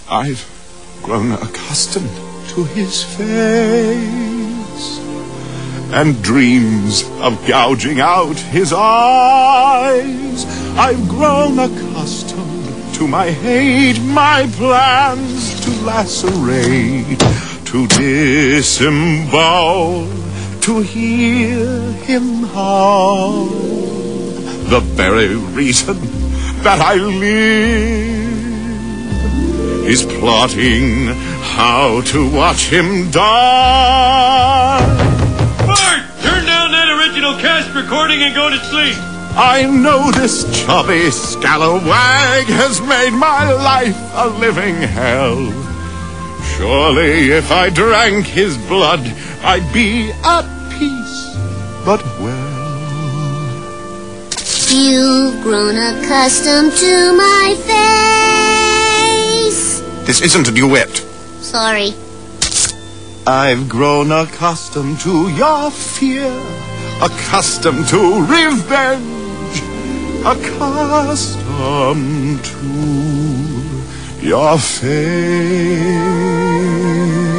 I've grown accustomed to his face, and dreams of gouging out his eyes. I've grown accustomed to my hate, my plans to lacerate, to disembowel, to hear him howl. The very reason that I live is plotting how to watch him die. Bart, turn down that original cast recording and go to sleep. I know this chubby scalawag has made my life a living hell. Surely if I drank his blood, I'd be at peace, but well. You've grown accustomed to my face. This isn't a duet. Sorry. I've grown accustomed to your fear, accustomed to revenge, accustomed to your face.